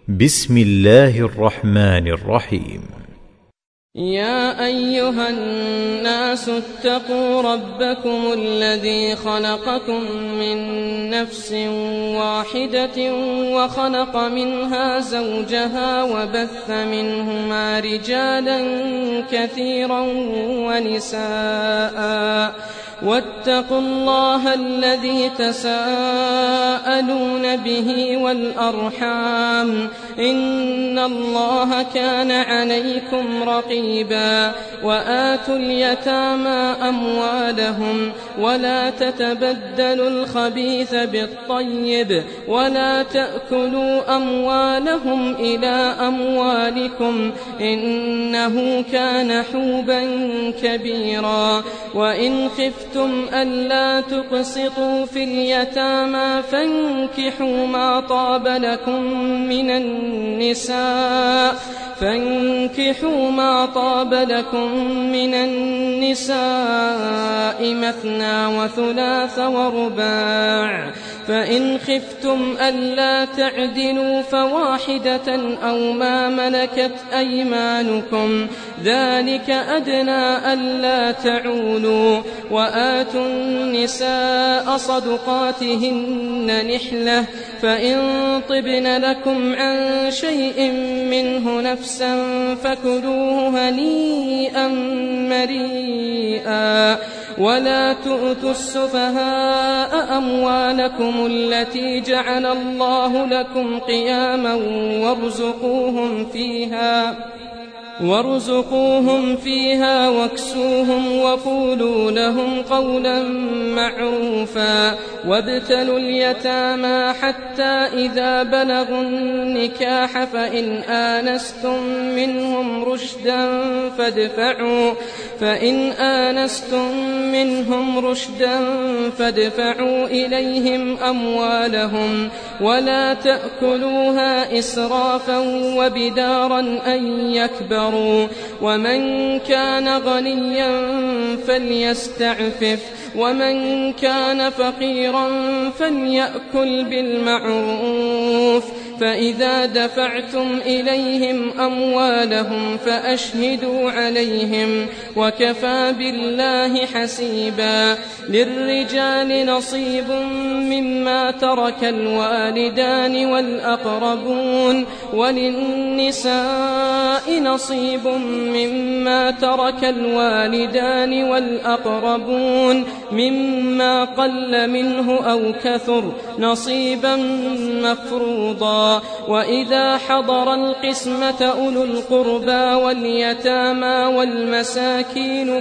بسم الله الرحمن الرحيم. يا أيها الناس اتقوا ربكم الذي خلقكم من نفس واحدة وخلق منها زوجها وبث منهما رجالا كثيرا ونساء واتقوا الله الذي تساءلون به والأرحام إن الله كان عليكم رقيبا. وآتوا اليتامى أموالهم ولا تتبدلوا الخبيث بالطيب ولا تأكلوا أموالهم إلى أموالكم إنه كان حوبا كبيرا. وإن خفتم ألا تقسطوا في اليتامى فانكحوا ما طاب لكم من النساء مثنى وثلاث ورباع. فإن خفتم ألا تعدلوا فواحدة أو ما ملكت أيمانكم ذلك أدنى ألا تعولوا. وآتوا النساء صدقاتهن نحلة فإن طبن لكم عن شيء منه نفسا فكلوه هنيئا مريئا. ولا تؤتوا السفهاء أموالكم التي جعل الله لكم قياما وارزقوهم فيها واكسوهم وقولوا لهم قولا معروفا. وابتلوا اليتامى حتى إذا بلغوا النكاح فإن آنستم منهم رشدا فادفعوا إليهم أموالهم ولا تأكلوها إسرافا وبدارا أن يكبروا. ومن كان غنيا فليستعفف ومن كان فقيرا فليأكل بالمعروف. فإذا دفعتم إليهم أموالهم فأشهدوا عليهم وكفى بالله حسيبا. للرجال نصيب مما ترك الوالدان والأقربون وللنساء نصيب مما ترك الوالدان والأقربون مما قل منه أو كثر نصيبا مفروضا. وإذا حضر القسمة أولو القربى واليتامى والمساكين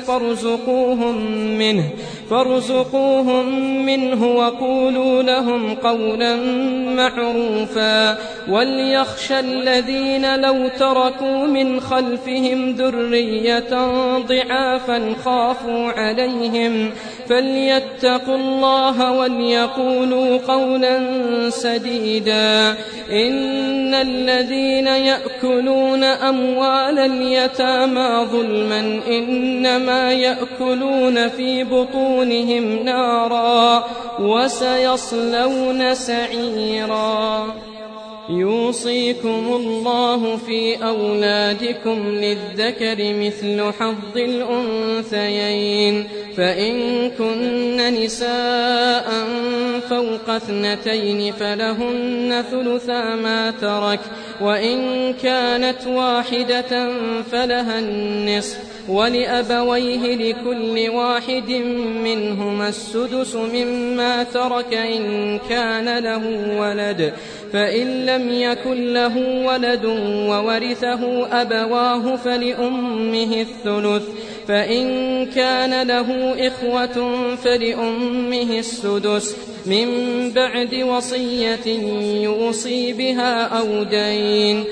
فارزقوهم منه وقولوا لهم قولا معروفا. وليخشى الذين لو تركوا من خلفهم ذرية ضعافا خافوا عليهم فليتقوا الله وليقولوا قولا سديدا. إن الذين يأكلون أموال اليتامى ظلما إنما يأكلون في بطونهم نارا وسيصلون سعيرا. يوصيكم الله في أولادكم للذكر مثل حظ الأنثيين فإن كن نساء فوق 2 فلهن ثلثا ما ترك وإن كانت واحدة فلها النصف ولأبويه لكل واحد منهما السدس مما ترك إن كان له ولد. فإن لم يكن له ولد وورثه أبواه فلأمه الثلث. فإن كان له إخوة فلأمه السدس من بعد وصية يوصي بها أو دين.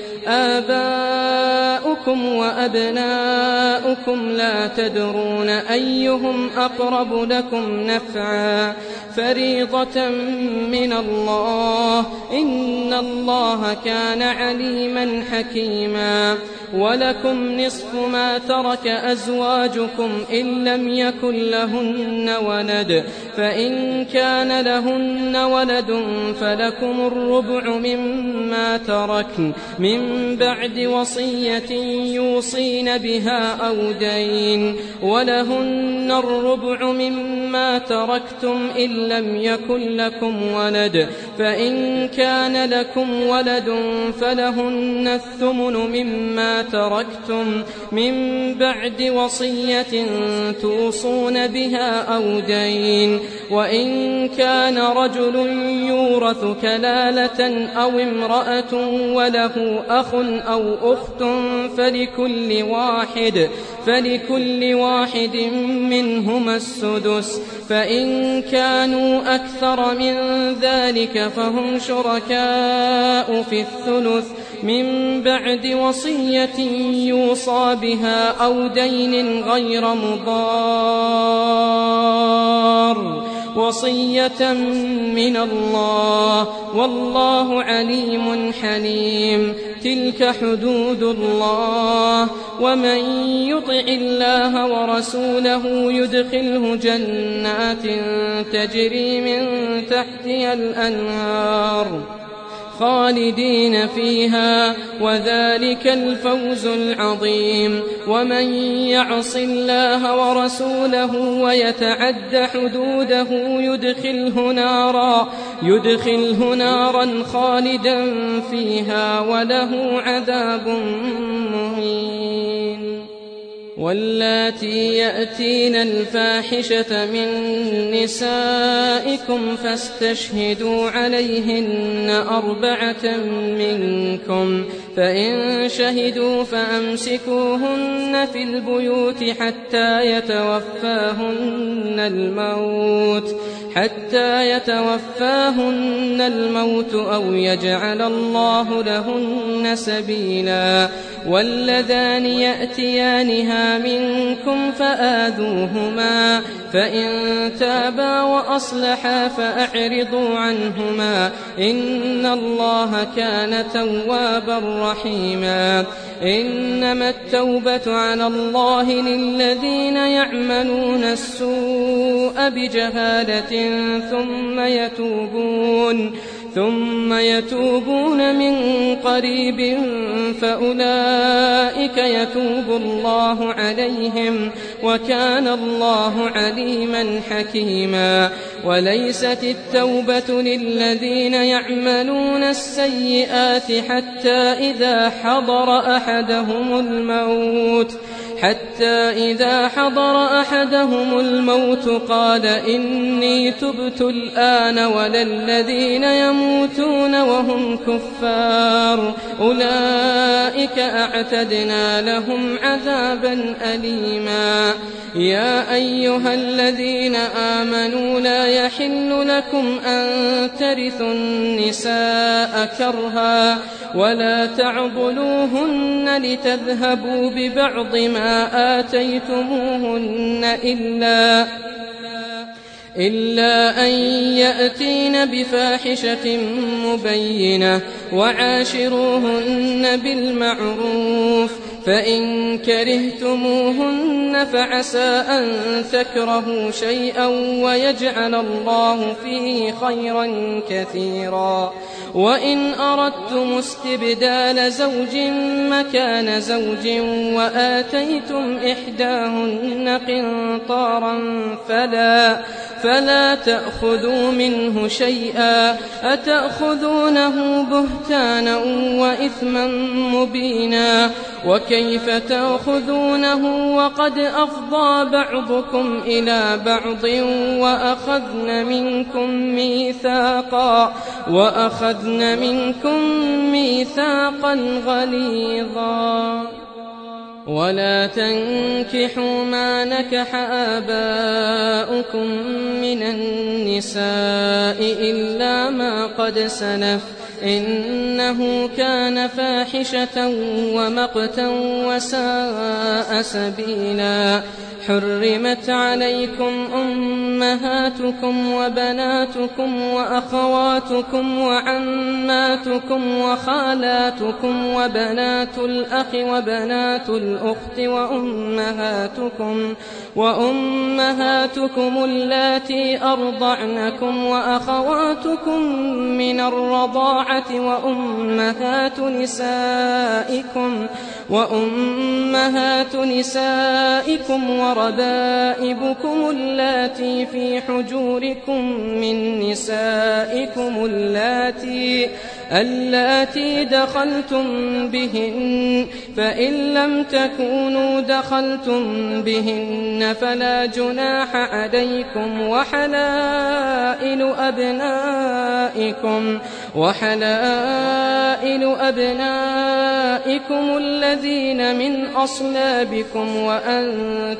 آباؤكم وأبناؤكم لا تدرون أيهم أقرب لكم نفعا فريضة من الله إن الله كان عليما حكيما. ولكم نصف ما ترك أزواجكم إن لم يكن لهن ولد فإن كان له لهن ولد فلكم الربع مما تركن من بعد وصية يوصين بها أو دين، ولهن الربع مما تركتم إن لم يكن لكم ولد، فإن كان لكم ولد فلهن الثمن مما تركتم من بعد وصية توصون بها أو دين، وإن كان رجل يورث كلالة أو امرأة وله أخ أو أخت فلكل واحد منهما السدس، فإن كانوا أكثر من ذلك فهم شركاء في الثلث من بعد وصية يوصى بها أو دين غير مضار، وصية من الله والله عليم حليم. تلك حدود الله، ومن يطع الله ورسوله يدخله جنات تجري من تحتها الأنهار خالدين فيها، وذلك الفوز العظيم. ومن يعص الله ورسوله ويتعد حدوده يدخله نارا خالدا فيها وله عذاب مهين. واللاتي يأتين الفاحشة من نسائكم فاستشهدوا عليهن 4 منكم، فإن شهدوا فأمسكوهن في البيوت حتى يتوفاهن الموت أو يجعل الله لهن سبيلا. واللذان يأتيانها منكم فآذوهما، فإن تابا وأصلحا فأعرضوا عنهما، إن الله كان توابا رحيما. إنما التوبة على الله للذين يعملون السوء بجهالة ثم يتوبون من قريب فأولئك يتوب الله عليهم، وكان الله عليما حكيما. وليست التوبة للذين يعملون السيئات حتى إذا حضر أحدهم الموت قال إني تبت الآن، ولا الذين يموتون وهم كفار أولئك أعتدنا لهم عذابا أليما. يا أيها الذين آمنوا لا يحل لكم أن ترثوا النساء كرها ولا تعضلوهن لتذهبوا ببعض ما آتيتموهن إلا أن يأتين بفاحشة مبينة، وعاشروهن بالمعروف، فإن كرهتموهن فعسى أن تكرهوا شيئا ويجعل الله فيه خيرا كثيرا. وإن أردتم استبدال زوج مكان زوج وآتيتم إحداهن قنطارا فلا تأخذوا منه شيئا، أتأخذونه بهتانا وإثما مبينا، وكيف تأخذونه وقد أفضى بعضكم إلى بعض وأخذن منكم ميثاقا غليظا. ولا تنكحوا ما نكح آباؤكم من النساء إلا ما قد سلف، إنه كان فاحشة ومقتا وساء سبيلا. حرمت عليكم أمهاتكم وبناتكم وأخواتكم وعماتكم وخالاتكم وبنات الأخ وبنات الأخت وأمهاتكم اللاتي أرضعنكم وأخواتكم من الرضاعة وأمهات نسائكم وربائبكم اللاتي في حجوركم من نسائكم اللاتي دخلتم بهن، فإن لم تكونوا دخلتم بهن فلا جناح عليكم، وحلائل أبنائكم الذين من أصلابكم وأن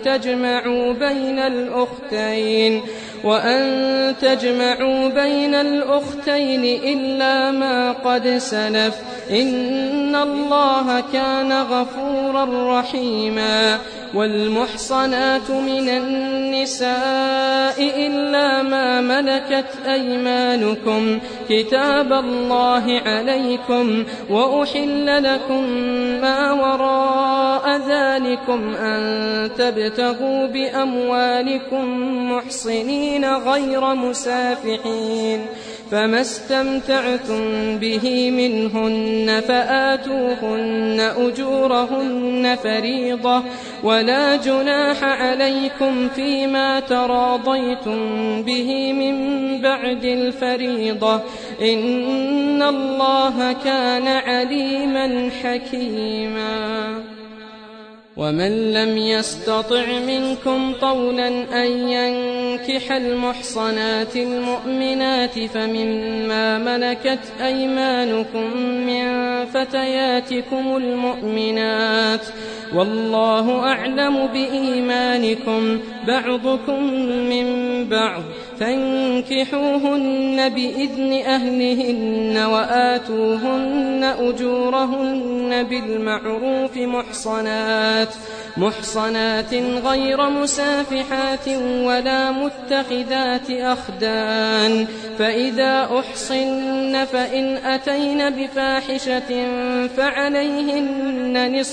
تجمعوا بين الأختين إلا ما قد سلف، إن الله كان غفورا رحيما. والمحصنات من النساء إلا ما ملكت أيمانكم كتاب الله عليكم، وأحل لكم ما وراء ذلكم أن تبتغوا بأموالكم محصنين غير مسافحين، فما استمتعتم به منهن فآتوهن أجورهن فريضة، ولا جناح عليكم فيما تراضيتم به من بعد الفريضة، إن الله كان عليما حكيما. ومن لم يستطع منكم طولا أن ينكح المحصنات المؤمنات فمما ملكت أيمانكم من فتياتكم المؤمنات، والله أعلم بإيمانكم، بعضكم من بعض، فانكحوهن بإذن أهلهن وآتوهن أجورهن بالمعروف محصنات غير مسافحات ولا متخذات أخدان، فإذا أحصن فإن أتين بفاحشة فعليهن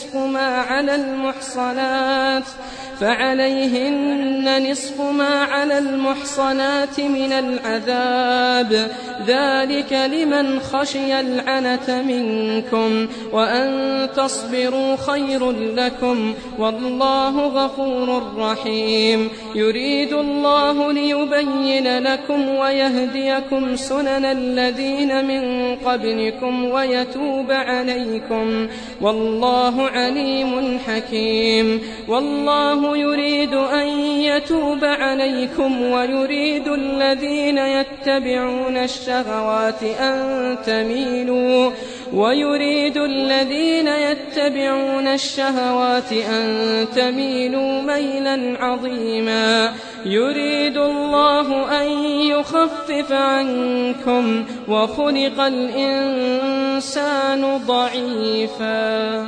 نصف ما على المحصنات من العذاب، ذلك لمن خشي العنة منكم، وأن تصبروا خير لكم، والله غفور رحيم. يريد الله ليبين لكم ويهديكم سنن الذين من قبلكم ويتوب عليكم، والله عليم حكيم. والله يريد أن يتوب عليكم ويريد الذين يتبعون الشهوات أن تميلوا ميلا عظيما. يريد الله أن يخفف عنكم وخلق الإنسان ضعيفا.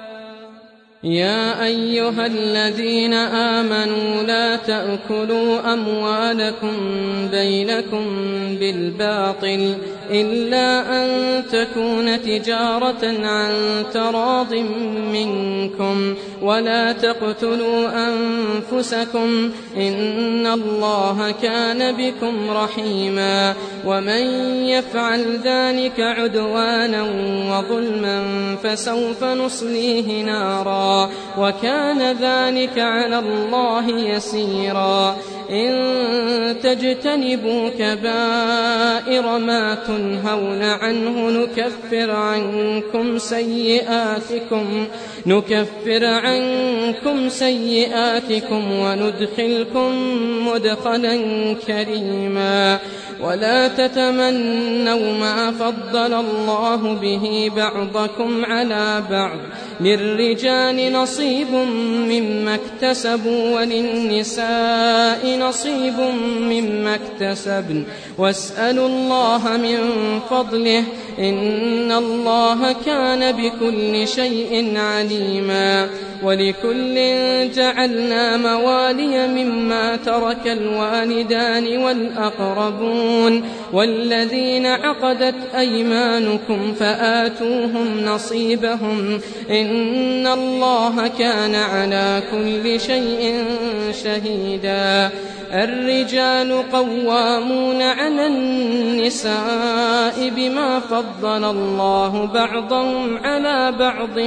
يا أيها الذين آمنوا لا تأكلوا أموالكم بينكم بالباطل إلا أن تكون تجارة عن تراض منكم، ولا تقتلوا أنفسكم، إن الله كان بكم رحيما. ومن يفعل ذلك عدوانا وظلما فسوف نصليه نارا، وكان ذلك على الله يسيرا. إن تجتنبوا كبائر ما تنهون عنه نكفر عنكم سيئاتكم وندخلكم مدخلا كريما. ولا تتمنوا ما فضل الله به بعضكم على بعض، للرجال نصيب مما اكتسبوا وللنساء نصيب مما اكتسبن، واسألوا الله من فضله، إن الله كان بكل شيء عليما. ولكل جعلنا موالي مما ترك الوالدان والأقربون والذين عقدت أيمانكم فآتوهم نصيبهم إن الله كان على كل شيء شهيدا. الرجال قوامون على النساء بما فضل الله بعضهم على بعض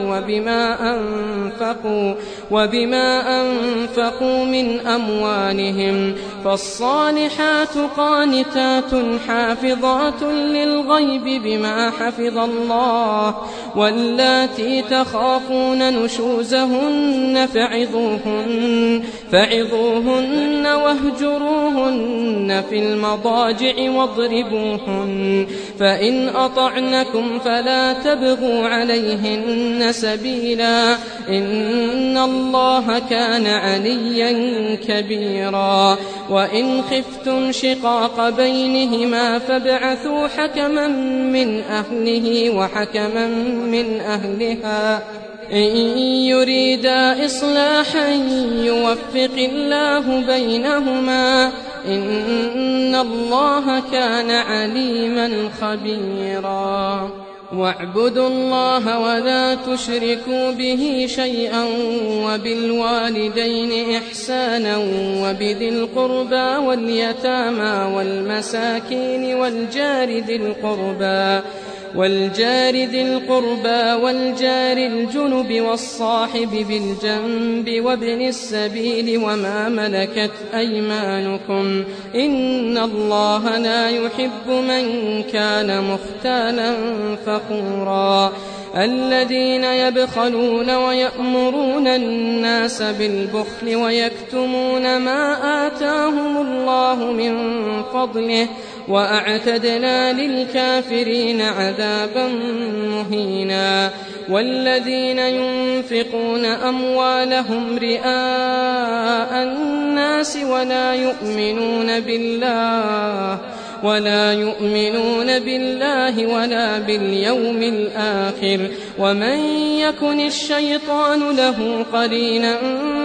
وبما أنفقوا من أموالهم. فالصالحات قانتات حافظات للغيب بما حفظ الله. واللاتي تخافون نشوزهن فعظوهن واهجروهن في المضاجع واضربوهن. فإن أطعنكم فلا تبغوا عليهن سبيلا إن الله كان عليا كبيرا. وإن خفتم شقاق بينهما فابعثوا حكما من أهله وحكما من أهلها إن يريدا إصلاحا يوفق الله بينهما إن الله كان عليما خبيرا. واعبدوا الله ولا تشركوا به شيئا وبالوالدين إحسانا وبذي القربى واليتامى والمساكين والجار ذي القربى والجار الجنب والصاحب بالجنب وابن السبيل وما ملكت أيمانكم إن الله لا يحب من كان مختالا فخورا. الذين يبخلون ويأمرون الناس بالبخل ويكتمون ما آتاهم الله من فضله وأعتدنا للكافرين عذابا مهينا. والذين ينفقون أموالهم رئاء الناس ولا يؤمنون بالله ولا باليوم الآخر ومن يكن الشيطان له قرينا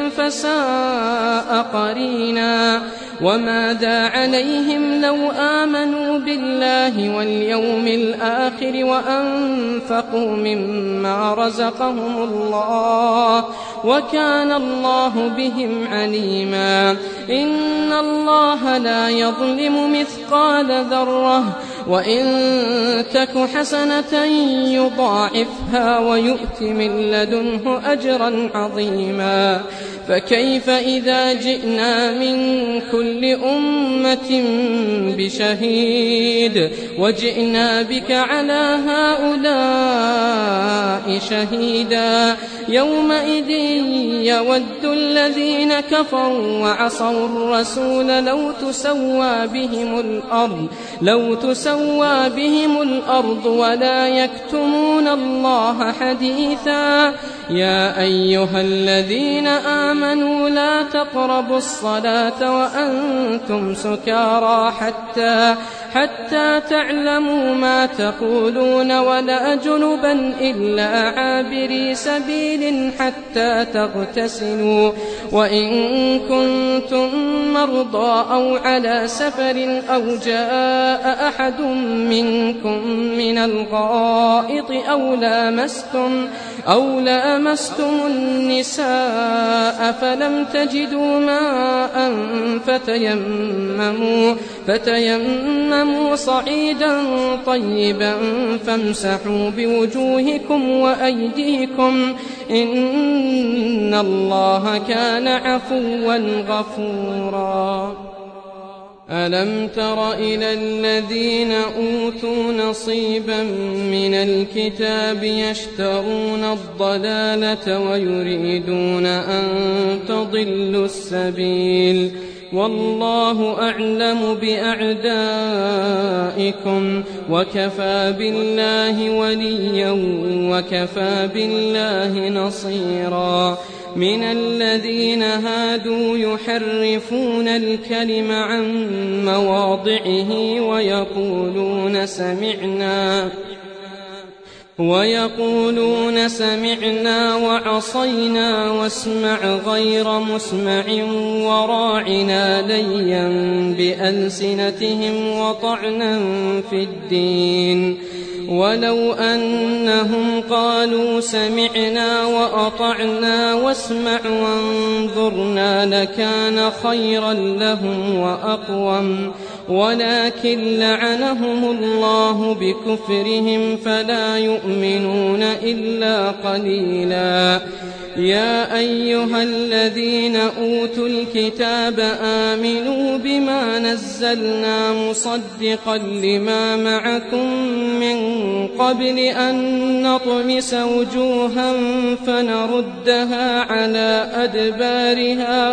فساء قرينا. وماذا عليهم لو آمنوا بالله واليوم الآخر وأنفقوا مما رزقهم الله وكان الله بهم عليما. إن الله لا يظلم مثقال ذرة وإن تك حسنة يضاعفها ويؤت من لدنه أجرا عظيما. فكيف إذا جئنا من كل أمة بشهيد وجئنا بك على هؤلاء شهيدا. يومئذ يود الذين كفروا وعصوا الرسول لو تسوى بهم الأرض ولا يكتمون الله حديثا. يا أيها الذين آمنوا لا تقربوا الصلاة وأنتم سكارى حتى تعلموا ما تقولون ولا جنبا إلا عابري سبيل حتى تغتسلوا. وإن كنتم مرضى أو على سفر أو جاء أحد منكم من الغائط أو لامستم النساء فلم تجدوا ماء فتيمموا صعيدا طيبا فامسحوا بوجوهكم وأيديكم إن الله كان عفوا غفورا. ألم تر إلى الذين أوتوا نصيبا من الكتاب يشترون الضلالة ويريدون أن تضلوا السبيل والله أعلم بأعدائكم وكفى بالله وليا وكفى بالله نصيرا من الذين هادوا يحرفون الكلم عن مواضعه ويقولون سمعنا وعصينا واسمع غير مسمع وراعنا ليا بألسنتهم وطعنا في الدين ولو أنهم قالوا سمعنا وأطعنا واسمع وانظرنا لكان خيرا لهم وأقوم ولكن لعنهم الله بكفرهم فلا يؤمنون إلا قليلا يا أيها الذين أوتوا الكتاب آمنوا بما نزلنا مصدقا لما معكم من قبل أن نطمس وجوها فنردها على أدبارها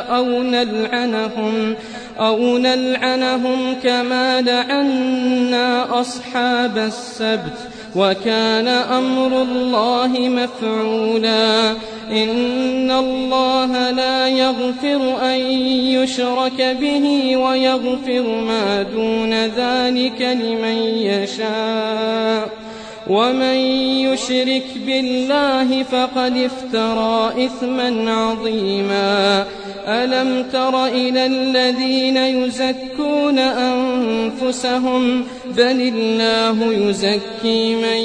أو نلعنهم كما لعنا أصحاب السبت وكان أمر الله مفعولا إن الله لا يغفر أن يشرك به ويغفر ما دون ذلك لمن يشاء ومن يشرك بالله فقد افترى إثما عظيما ألم تر إلى الذين يزكون أنفسهم بل الله يزكي من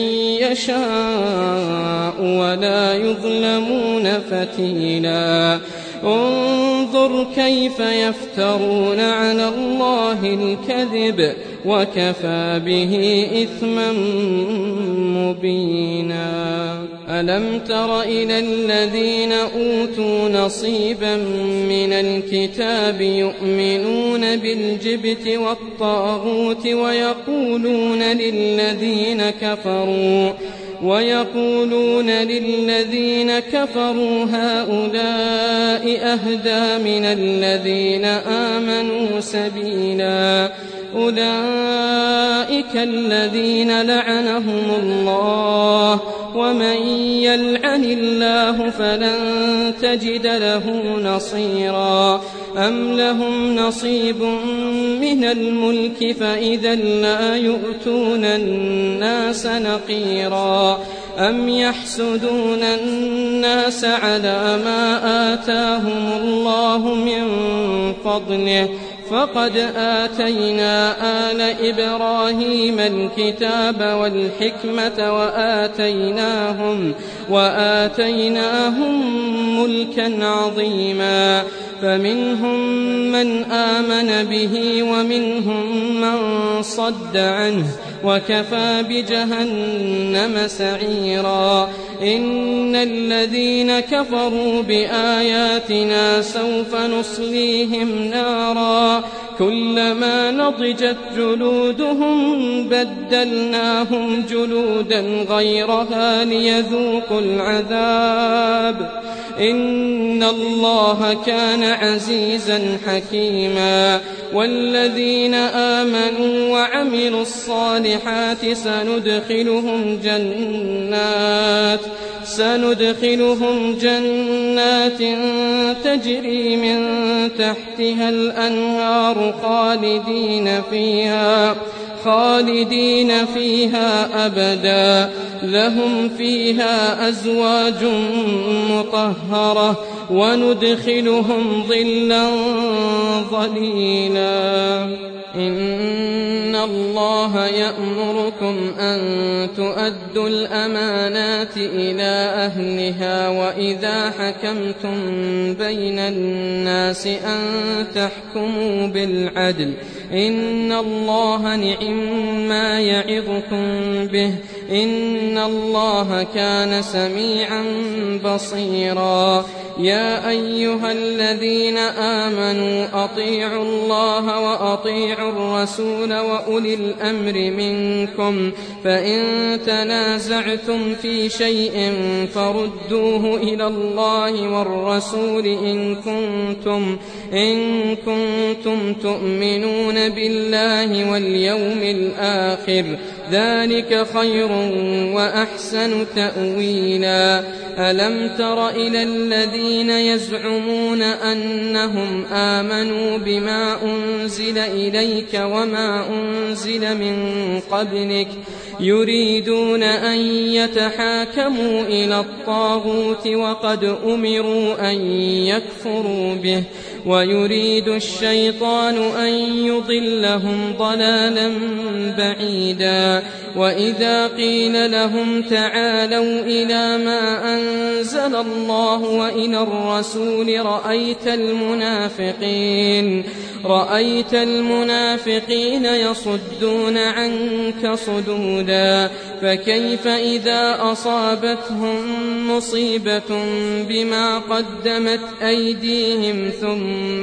يشاء ولا يظلمون فتيلا انظر كيف يفترون على الله الكذب وكفى به إثما مبينا ألم تر إلى الذين أوتوا نصيبا من الكتاب يؤمنون بالجبت والطاغوت ويقولون للذين كفروا هؤلاء أهدى من الذين آمنوا سبيلا أولئك الذين لعنهم الله ومن يلعن الله فلن تجد له نصيرا أم لهم نصيب من الملك فإذا لا يؤتون الناس نقيرا أم يحسدون الناس على ما آتاهم الله من فضله فقد آتينا آل إبراهيم الكتاب والحكمة وآتيناهم ملكا عظيما فمنهم من آمن به ومنهم من صد عنه وكفى بجهنم سعيرا إن الذين كفروا بآياتنا سوف نصليهم نارا كلما نضجت جلودهم بدلناهم جلودا غيرها ليذوقوا العذاب إن الله كان عزيزا حكيما والذين آمنوا وعملوا الصالحات سندخلهم جنات تجري من تحتها الأنهار خالدين فيها أبدا لهم فيها أزواج مطهرة وندخلهم ظلا ظليلا إن الله يأمركم أن تؤدوا الأمانات إلى أهلها وإذا حكمتم بين الناس أن تحكموا بالعدل إن الله نعما يعظكم به إن الله كان سميعا بصيرا يا أيها الذين آمنوا أطيعوا الله وأطيعوا الرسول وأولي الأمر منكم فإن تنازعتم في شيء فردوه إلى الله والرسول إن كنتم تؤمنون بالله واليوم الآخر ذلك خير وأحسن تأويلا ألم تر إلى الذين يزعمون أنهم آمنوا بما أنزل إليك وما أنزل من قبلك يريدون أن يتحاكموا إلى الطاغوت وقد أمروا أن يكفروا به ويريد الشيطان أن يضلهم ضلالا بعيدا وإذا قيل لهم تعالوا إلى ما أنزل الله وإلى الرسول رأيت المنافقين يصدون عنك صدودا فكيف إذا أصابتهم مصيبة بما قدمت أيديهم ثم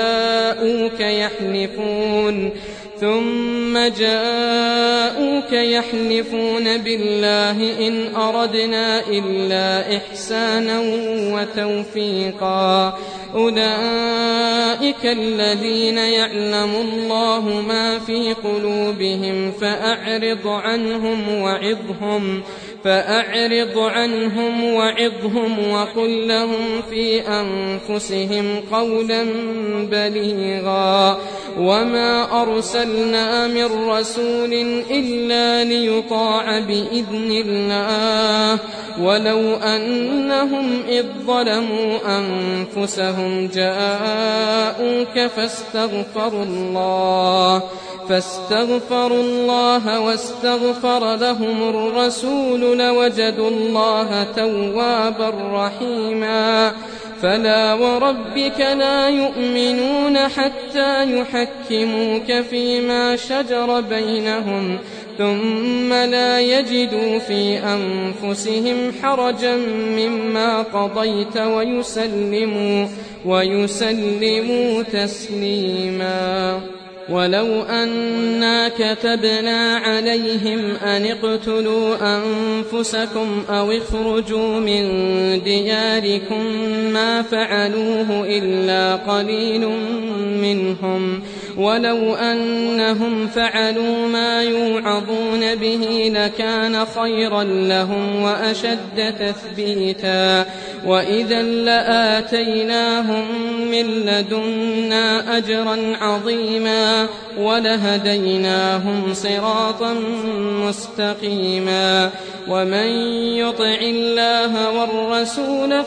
جاءوك يحلفون بالله إن أردنا إلا إحسانا وتوفيقا أولئك الذين يعلم الله ما في قلوبهم فأعرض عنهم وعظهم وقل لهم في أنفسهم قولا بليغا وما أرسلنا من رسول إلا ليطاع بإذن الله ولو أنهم إذ ظلموا أنفسهم جاءوك فاستغفروا الله واستغفر لهم الرسول لوجدوا الله توابا رحيما فلا وربك لا يؤمنون حتى يحكموك فيما شجر بينهم ثم لا يجدوا في أنفسهم حرجا مما قضيت ويسلموا تسليما ولو أنا كتبنا عليهم أن اقتلوا أنفسكم أو اخرجوا من دياركم ما فعلوه إلا قليل منهم ولو أنهم فعلوا ما يوعظون به لكان خيرا لهم وأشد تثبيتا وإذا لآتيناهم من لدنا أجرا عظيما ولهديناهم صراطا مستقيما ومن يطع الله والرسول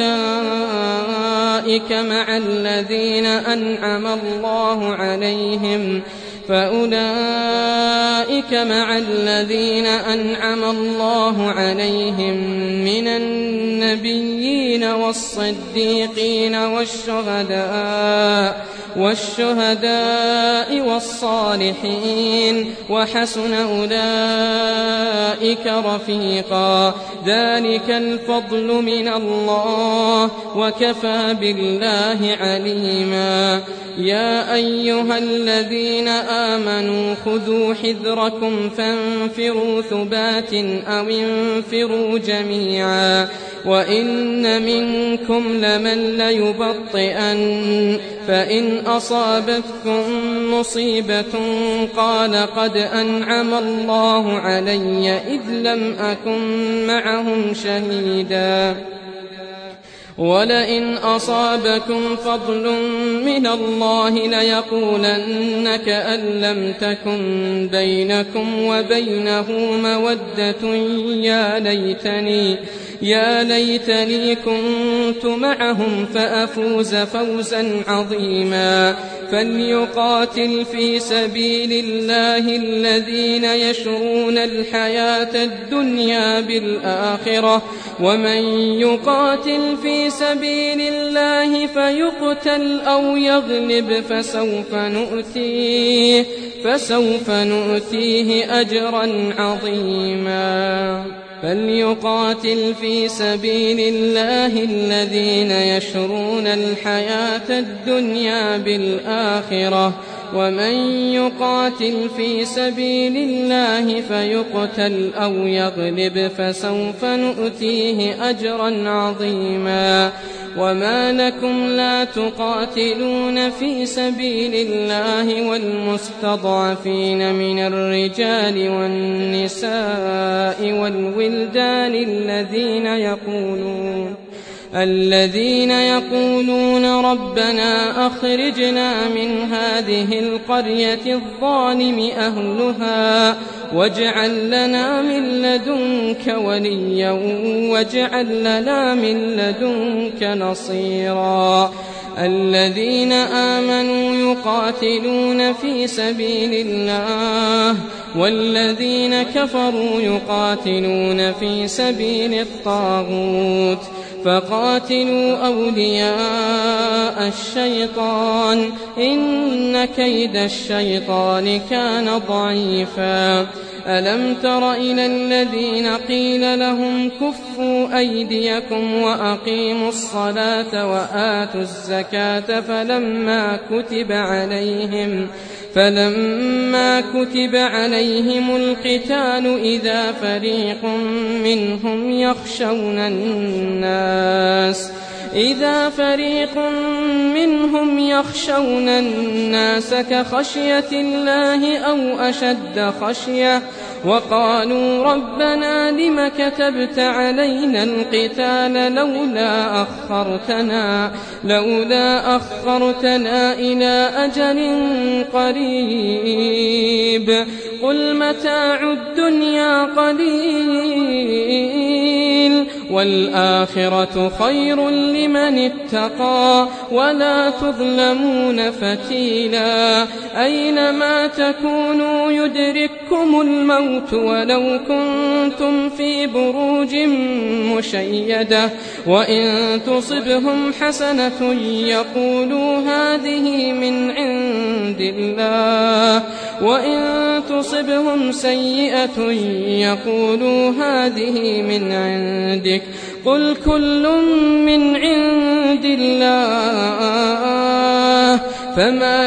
فأولئك مع الذين أنعم الله عليهم من النبيين والصديقين والشهداء والصالحين وحسن أولئك رفيقا ذلك الفضل من الله وكفى بالله عليما يا أيها الذين آمنوا خذوا حذركم فانفروا ثبات أو انفروا جميعا وإن منكم لمن ليبطئن فإن أصابتكم مصيبة قال قد أنعم الله علي إذ لم أكن معهم شهيدا ولئن أصابكم فضل من الله ليقولن كأن لم تكن يا ليتني كنت معهم فأفوز فوزا عظيما فليقاتل في سبيل الله الذين يشرون الحياة الدنيا بالآخرة ومن يقاتل في سبيل الله فيقتل أو يغلب فسوف نؤتيه أجرا عظيما فليقاتل في سبيل الله الذين يشرون الحياة الدنيا بالآخرة ومن يقاتل في سبيل الله فيقتل أو يغلب فسوف نؤتيه أجرا عظيما وما لكم لا تقاتلون في سبيل الله والمستضعفين من الرجال والنساء والولدان الذين يقولون ربنا أخرجنا من هذه القرية الظالم أهلها واجعل لنا من لدنك وليا واجعل لنا من لدنك نصيرا الذين آمنوا يقاتلون في سبيل الله والذين كفروا يقاتلون في سبيل الطاغوت فقاتلوا أولياء الشيطان إن كيد الشيطان كان ضعيفا ألم تر إلى الذين قيل لهم كفوا أيديكم وأقيموا الصلاة وآتوا الزكاة فلما كتب عليهم القتال إذا فريق منهم يخشون الناس كخشية الله أو أشد خشية وقالوا ربنا لم كتبت علينا القتال لولا أخرتنا إلى أجل قريب قل متاع الدنيا قليل والآخرة خير لمن اتقى ولا تظلمون فتيلا أينما تكونوا يدرككم الموت ولو كنتم في بروج مشيدة وإن تصبهم حسنة يقولوا هذه من عند الله وإن تصبهم سيئة يقولوا هذه من عندك قل كل من عند الله فما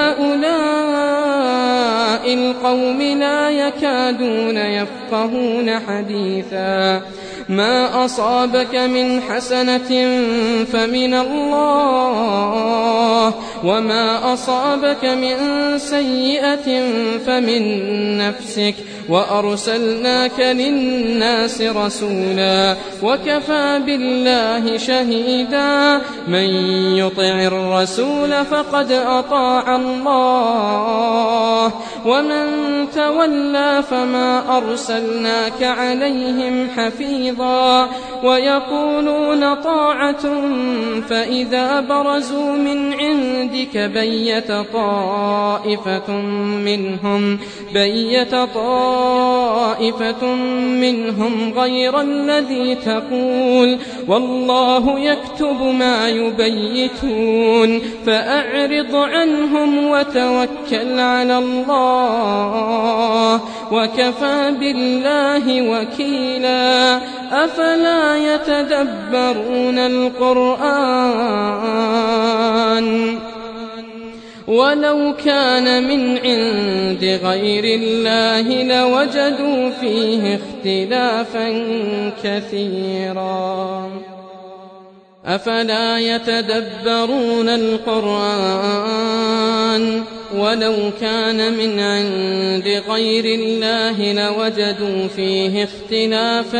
لهؤلاء القوم لا يكادون يفقهون حديثا ما أصابك من حسنة فمن الله وما أصابك من سيئة فمن نفسك وأرسلناك للناس رسولا وكفى بالله شهيدا من يطع الرسول فقد أطاع الله ومن تولى فما أرسلناك عليهم حفيظا ويقولون طاعة فإذا برزوا من عندك بيت طائفة منهم غير الذي تقول والله يكتب ما يبيتون فأعرض عنهم وتوكل على الله وكفى بالله وكيلا أفلا يتدبرون القرآن ولو كان من عند غير الله لوجدوا فيه اختلافا كثيرا أفلا يتدبرون القرآن ولو كان من عند غير الله لوجدوا فيه اختلافا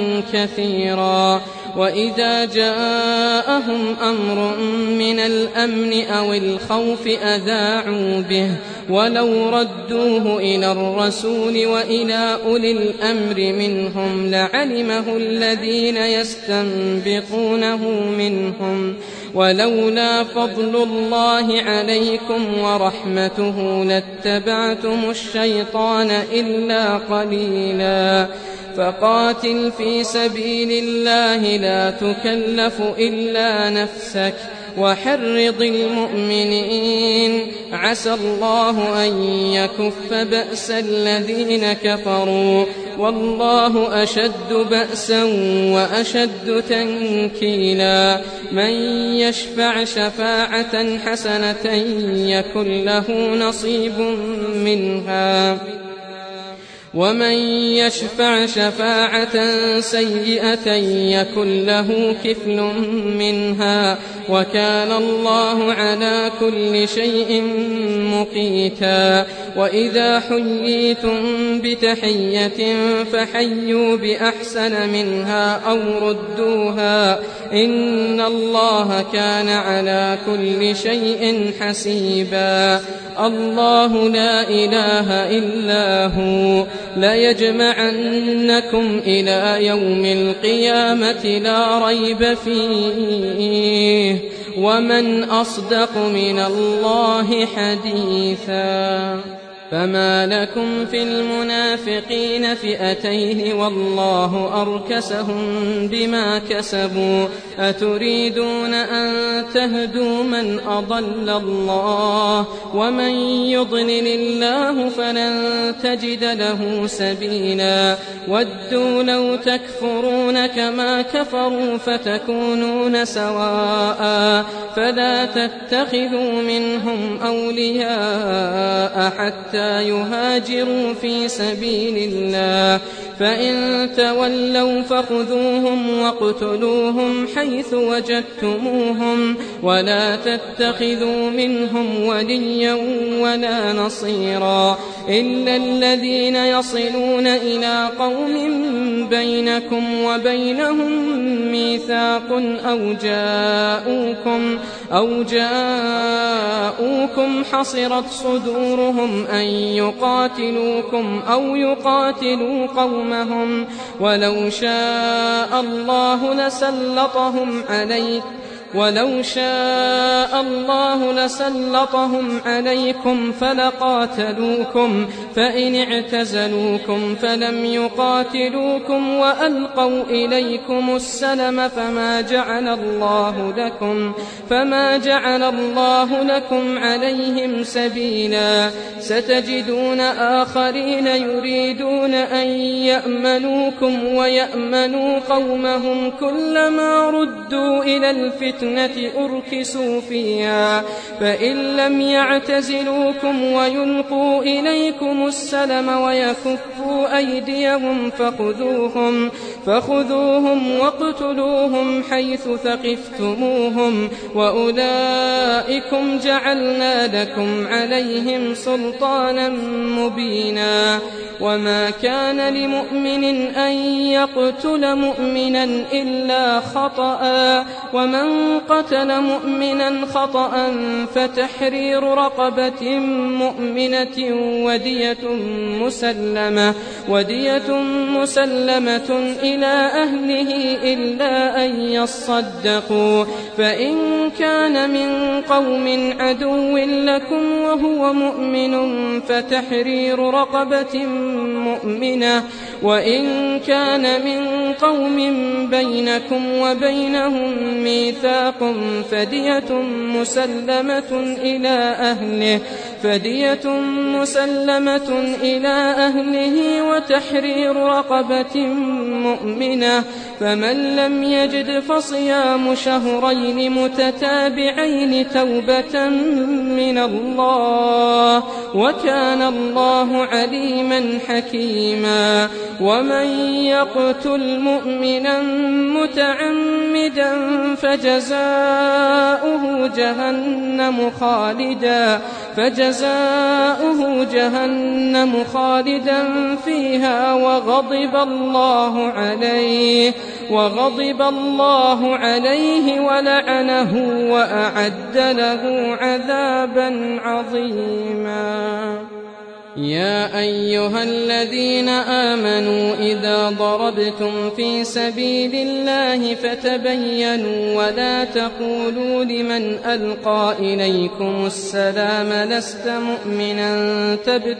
كثيرا وإذا جاءهم أمر من الأمن أو الخوف أذاعوا به ولو ردوه إلى الرسول وإلى أولي الأمر منهم لعلمه الذين يستنبطونه منهم ولولا فضل الله عليكم ورحمته لاتبعتم الشيطان إلا قليلا فقاتل في سبيل الله لا تكلف إلا نفسك وحرض المؤمنين عسى الله أن يكف بأس الذين كفروا والله أشد بأسا وأشد تنكيلا من يشفع شفاعة حسنة يكن له نصيب منها ومن يشفع شفاعة سيئة يكن له كفل منها وكان الله على كل شيء مقيتا وإذا حييتم بتحية فحيوا بأحسن منها أو ردوها إن الله كان على كل شيء حسيبا الله لا إله إلا هو ليجمعنكم إلى يوم القيامة لا ريب فيه ومن أصدق من الله حديثا فما لكم في المنافقين فئتين والله أركسهم بما كسبوا أتريدون أن تهدوا من أضل الله ومن يضلل الله فلن تجد له سبيلا ودوا لو تكفرون كما كفروا فتكونون سواء فلا تتخذوا منهم أولياء حتى يهاجروا في سبيل الله فإن تولوا فخذوهم واقتلوهم حيث وجدتموهم ولا تتخذوا منهم وليا ولا نصيرا إلا الذين يصلون إلى قوم بينكم وبينهم ميثاق أو جاءوكم حصرت صدورهم أن يقاتلوكم أو يقاتلوا قومهم ولو شاء الله لسلطهم عليكم فلقاتلوكم فإن اعتزلوكم فلم يقاتلوكم وألقوا إليكم السلم فما جعل الله لكم عليهم سبيلا ستجدون آخرين يريدون أن يأمنوكم ويأمنوا قومهم كلما ردوا إلى الفتنة أركسوا فيها فإن لم يعتزلوكم ويلقوا إليكم السلم ويكفوا أيديهم فخذوهم واقتلوهم حيث ثقفتموهم وأولئكم جعلنا لكم عليهم سلطانا مبينا وما كان لمؤمن أن يقتل مؤمنا إلا خطأ ومن قتل مؤمنا خطأ فتحرير رقبة مؤمنة ودية مسلمة إلى أهله إلا أن يصدقوا فإن كان من قوم عدو لكم وهو مؤمن فتحرير رقبة مؤمنة وإن كان من قوم بينكم وبينهم ميثاق فدية مسلمة إلى أهله وتحرير رقبة مؤمنة فمن لم يجد فصيام شهرين متتابعين توبة من الله وكان الله عليما حكيما ومن يقتل مؤمنا متعمدا فجزاؤه فجزاؤه جهنم خالدا فيها وغضب الله عليه ولعنه وأعد له عذابا عظيما. يا أيها الذين آمنوا إذا ضربتم في سبيل الله فتبينوا ولا تقولوا لمن ألقى إليكم السلام لست مؤمنا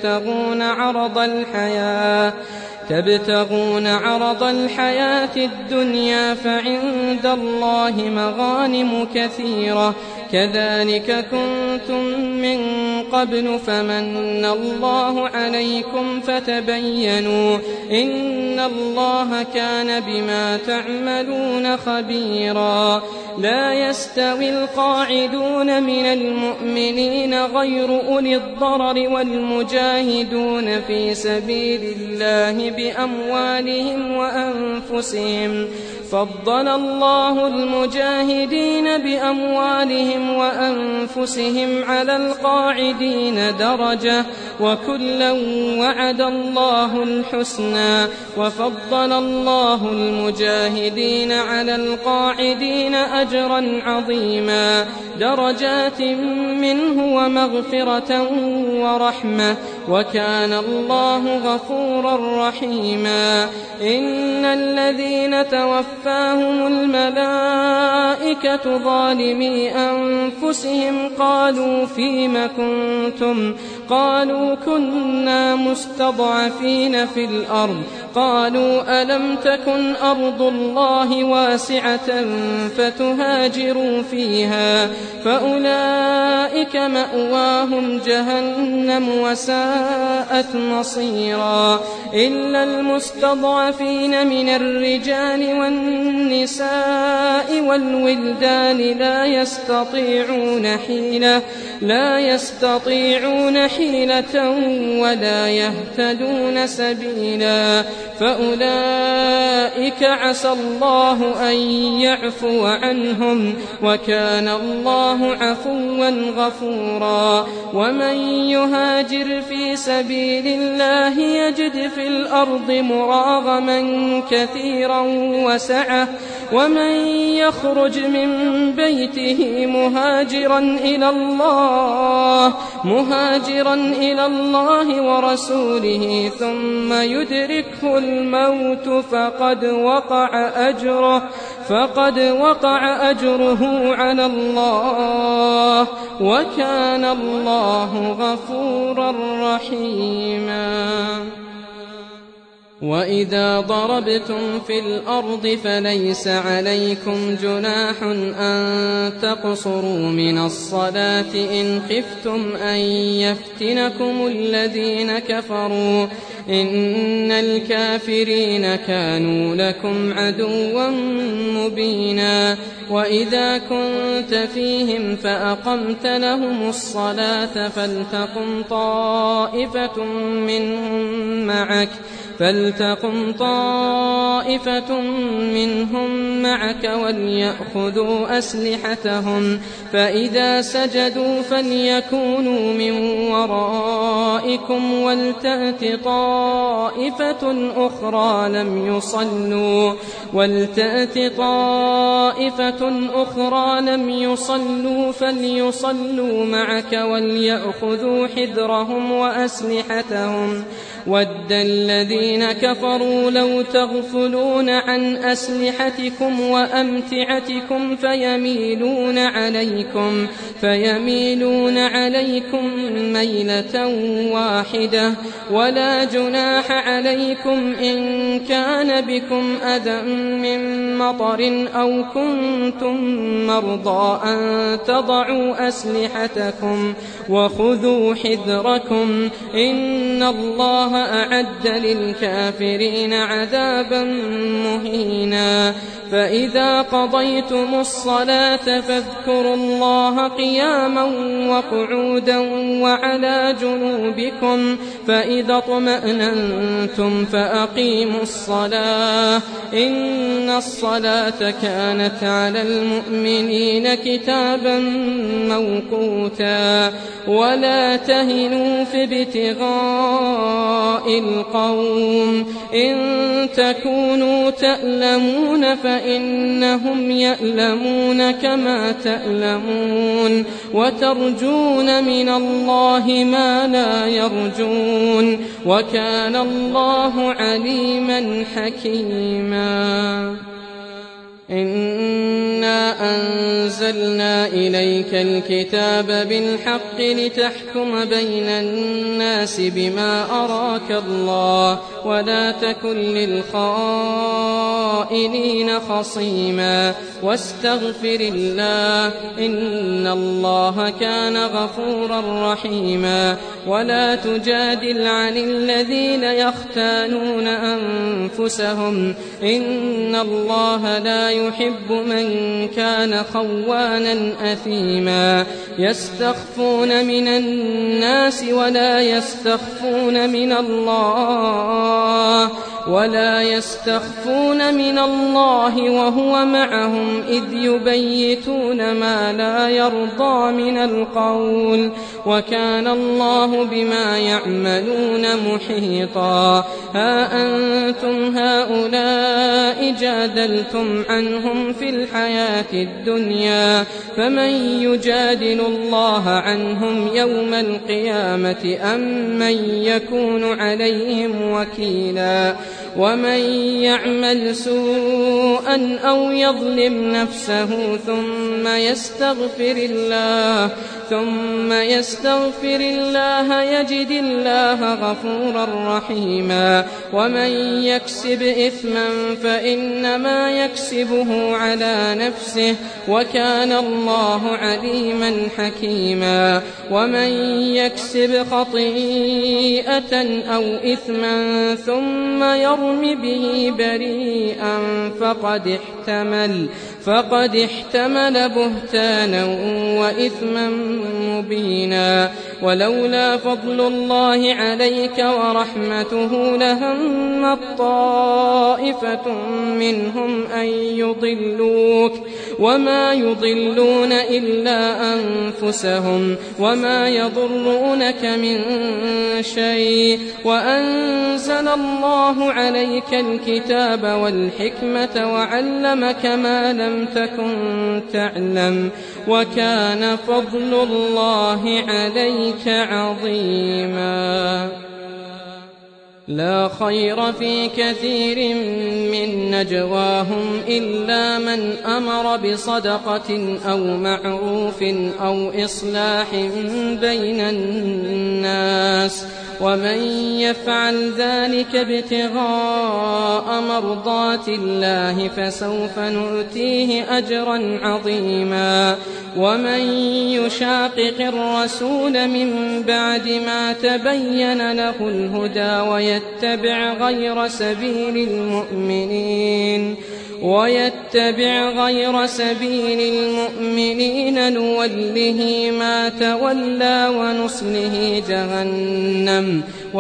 تبتغون عرض الحياة الدنيا فعند الله مغانم كثيرة كذلك كنتم من قبل فمن الله عليكم فتبينوا إن الله كان بما تعملون خبيرا. لا يستوي القاعدون من المؤمنين غير أولي الضرر والمجاهدون في سبيل الله بأموالهم وأنفسهم فضل الله المجاهدين بأموالهم وأنفسهم على القاعدين درجة وكلا وعد الله الحسنى وفضل الله المجاهدين على القاعدين أجرا عظيما درجات منه ومغفرة ورحمة وكان الله غفورا رحيما. إن الذين توفاهم الملائكة ظالمي أنفسهم قالوا فيم كنتم قالوا كنا مستضعفين في الأرض قالوا ألم تكن أرض الله واسعة فتهاجروا فيها فأولئك مأواهم جهنم وساءت مصيرا. إلا المستضعفين من الرجال والنساء والولدان لا يستطيعون حيلة ولا يهتدون سبيلا فأولئك عسى الله أن يعفو عنهم وكان الله عفوا غفورا. ومن يهاجر في سبيل الله يجد في الأرض مراغما كثيرا وسعة ومن يخرج من بيته مهاجرا إلى الله ورسوله ثم يدركه الموت فقد وقع أجره على الله وكان الله غفورا رحيما. وإذا ضربتم في الأرض فليس عليكم جناح أن تقصروا من الصلاة إن خفتم أن يفتنكم الذين كفروا إن الكافرين كانوا لكم عدوا مبينا. وإذا كنت فيهم فأقمت لهم الصلاة فلتقم طائفة منهم معك وليأخذوا أسلحتهم فإذا سجدوا فليكونوا من ورائكم ولتأت طائفة أخرى لم يصلوا فليصلوا معك وليأخذوا حذرهم وأسلحتهم ود الذين كفروا لو تغفلون عن أسلحتكم وأمتعتكم فيميلون عليكم ميلة واحدة ولا جناح عليكم إن كان بكم أذى من مطر أو كنتم مرضى أن تضعوا أسلحتكم وخذوا حذركم إن الله الله أعد للكافرين عذابا مهينا. فإذا قضيتم الصلاة فاذكروا الله قياما وقعودا وعلى جنوبكم، فإذا اطمأننتم فأقيموا الصلاة إن الصلاة كانت على المؤمنين كتابا موقوتا. ولا تهنوا في ابتغاء القوم، إن تكونوا تألمون فإنهم يألمون كما تألمون، وترجون من الله ما لا يرجون، وكان الله عليما حكيما. إنا أنزلنا إليك الكتاب بالحق لتحكم بين الناس بما أراك الله، ولا تكن للخائنين خصيما، واستغفر الله إن الله كان غفورا رحيما. ولا تجادل عن الذين يختانون أنفسهم، إن الله لا يحب من كان خوانا أثيما. يستخفون من الناس ولا يستخفون من الله وهو معهم إذ يبيتون ما لا يرضى من القول، وكان الله بما يعملون محيطا. ها أنتم هؤلاء جادلتم عنهم في الحياة الدنيا، فمن يجادل الله عنهم يوم القيامة أم من يكون عليهم وكيلا. ومن يعمل سوءا أو يظلم نفسه ثم يستغفر الله يجد الله غفورا رحيما. ومن يكسب إثما فإنما يكسبه على نفسه، وكان الله عليما حكيما. ومن يكسب خطيئة أو إثما ثم يرم به بريئا فقد احتمل بهتانا وإثما مبينا. ولولا فضل الله عليك ورحمته لهمت طائفة منهم أن يضلوك، وما يضلون إلا أنفسهم، وما يضرونك من شيء. وأنزل الله عليك الكتاب والحكمة وعلمك ما لم تكن تعلم، وكان فضل الله عليك عظيما. لا خير في كثير من نجواهم إلا من أمر بصدقة أو معروف أو إصلاح بين الناس، ومن يفعل ذلك ابتغاء مرضات الله فسوف نؤتيه أجرا عظيما. ومن يشاقق الرسول من بعد ما تبين له الهدى ويتبع غير سبيل المؤمنين نوله ما تولى ونصله جهنم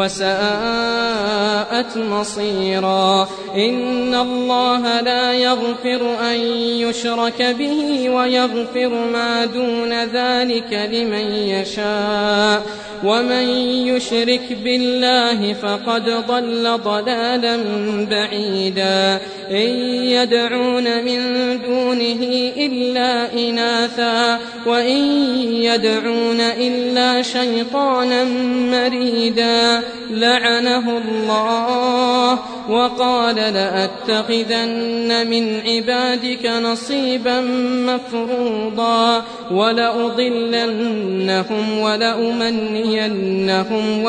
وساءت مصيرا. إن الله لا يغفر أن يشرك به ويغفر ما دون ذلك لمن يشاء، ومن يشرك بالله فقد ضل ضلالا بعيدا. إن يدعون من دونه إلا إناثا وإن يدعون إلا شيطانا مريدا لعنه الله وقال لأتخذن من عبادك نصيبا مفروضا ولأضلنهم ولأمنينهم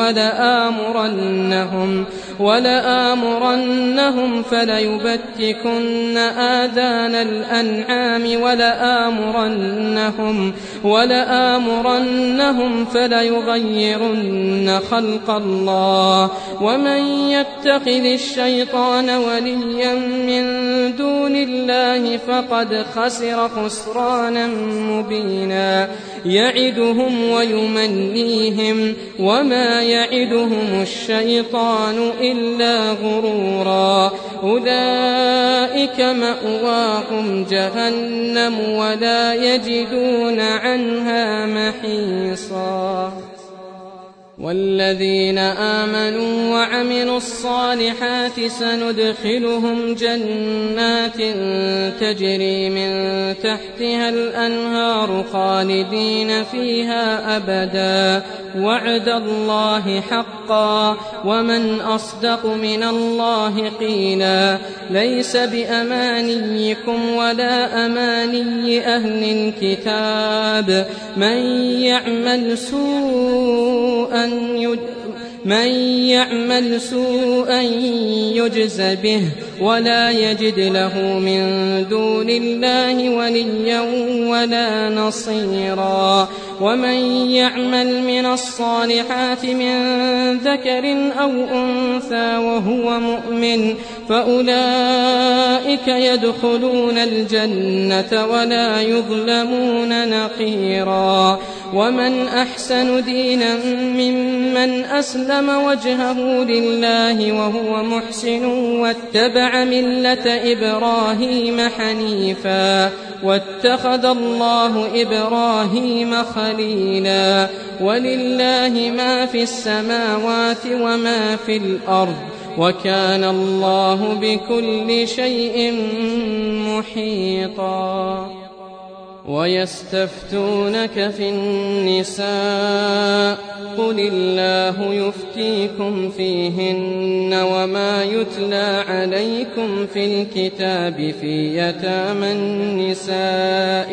ولآمرنهم فليبتكن آذان الأنعام ولآمرنهم لآمرنهم فليغيرن خلق الله ومن يتخذ الشيطان وليا من دون الله فقد خسر خسرانا مبينا يعدهم ويمنيهم وما يعدهم الشيطان إلا غرورا أولئك مأواهم جهنم ولا يجدون عنها محيصا والذين آمنوا وعملوا الصالحات سندخلهم جنات تجري من تحتها الأنهار خالدين فيها أبدا وعد الله حقا ومن أصدق من الله قيلا ليس بأمانيكم ولا أماني أهل الكتاب من يعمل سوءا يجز به ولا يجد له من دون الله وليا ولا نصيرا ومن يعمل من الصالحات من ذكر أو أنثى وهو مؤمن فأولئك يدخلون الجنة ولا يظلمون نقيرا ومن أحسن دينا ممن أسلم وجهه لله وهو محسن واتبع ملة إبراهيم حنيفا واتخذ الله إبراهيم خليلا ولله ما في السماوات وما في الأرض وكان الله بكل شيء محيطا ويستفتونك في النساء قل الله يفتيكم فيهن وما يتلى عليكم في الكتاب في يتامى النساء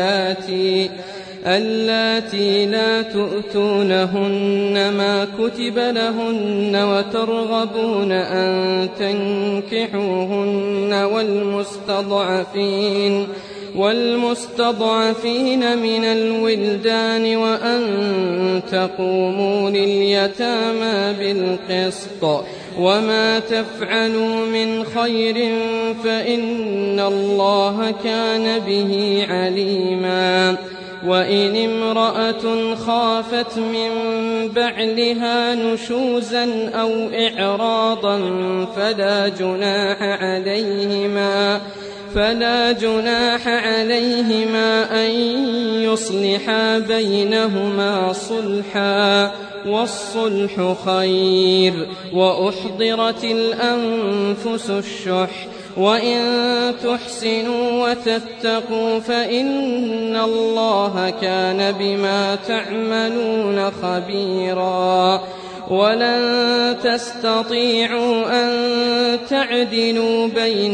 اللاتي لا تؤتونهن ما كتب لهن وترغبون أن تنكحوهن والمستضعفين من الولدان وأن تقوموا لليتامى بالقسط وما تفعلوا من خير فإن الله كان به عليما وإن امرأة خافت من بعلها نشوزا أو إعراضا فلا جناح عليهما أن يصلحا بينهما صلحا والصلح خير وأحضرت الأنفس الشح وإن تحسنوا وتتقوا فإن الله كان بما تعملون خبيرا ولن تستطيعوا أن تعدلوا بين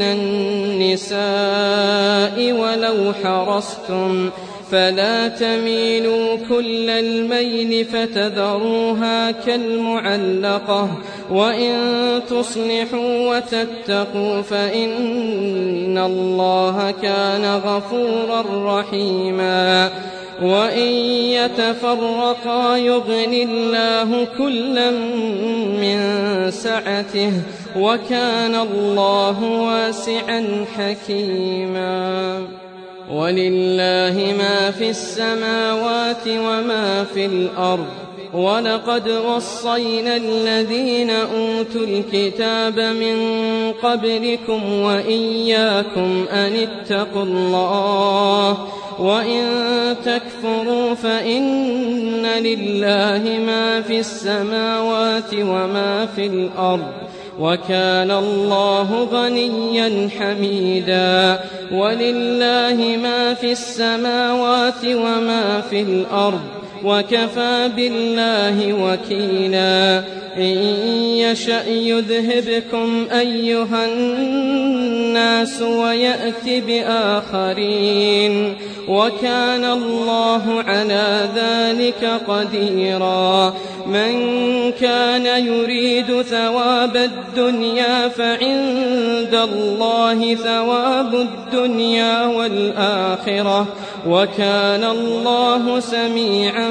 النساء ولو حرصتم فلا تميلوا كل الميل فتذروها كالمعلقة وإن تصلحوا وتتقوا فإن الله كان غفورا رحيما وإن يتفرقا يغن الله كلا من سعته وكان الله واسعا حكيما ولله ما في السماوات وما في الأرض ولقد وصينا الذين أوتوا الكتاب من قبلكم وإياكم أن اتقوا الله وإن تكفروا فإن لله ما في السماوات وما في الأرض وكان الله غنيا حميدا ولله ما في السماوات وما في الأرض وكفى بالله وكيلا إن يشأ يذهبكم أيها الناس ويأت بآخرين وكان الله على ذلك قديرا. من كان يريد ثواب الدنيا فعند الله ثواب الدنيا والآخرة وكان الله سميعا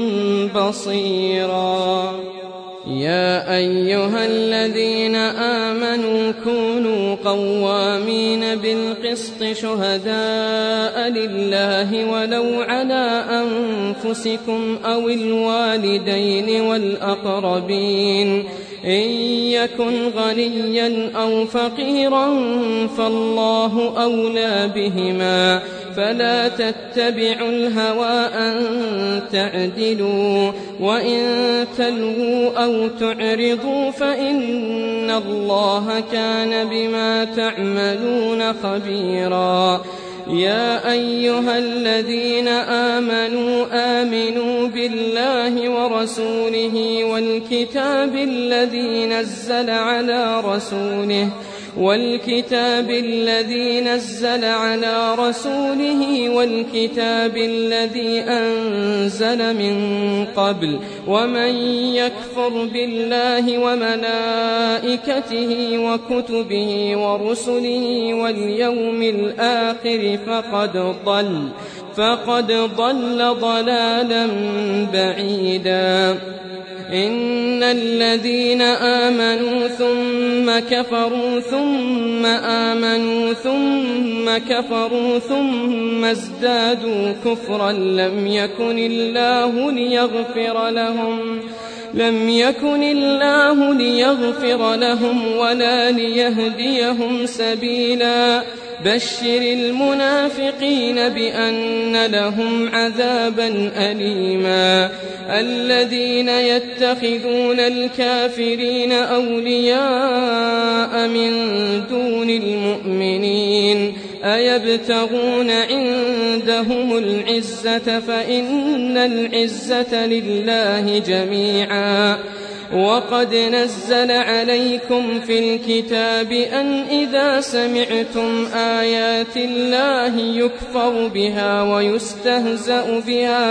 بصيرا. يا أيها الذين آمنوا كونوا قوامين بالقسط شهداء لله ولو على أنفسكم أو الوالدين والأقربين إن يكن غنيا أو فقيرا فالله أولى بهما فلا تتبعوا الهوى أن تعدلوا وإن تلووا أو تعرضوا فإن الله كان بما تعملون خبيرا. يا أيها الذين آمنوا آمنوا بالله ورسوله والكتاب الذي نزل على رسوله والكتاب الذي أنزل من قبل ومن يكفر بالله وملائكته وكتبه ورسله واليوم الآخر فقد ضل ضلالا بعيدا. إن الذين آمنوا ثم كفروا ثم آمنوا ثم كفروا ثم ازدادوا كفرا لم يكن الله ليغفر لهم ولا ليهديهم سبيلا. بشر المنافقين بأن لهم عذابا أليما. الذين يتخذون الكافرين أولياء من دون المؤمنين أيبتغون عندهم العزة فإن العزة لله جميعا. وقد نزل عليكم في الكتاب أن إذا سمعتم آيات الله يكفر بها ويستهزأ بها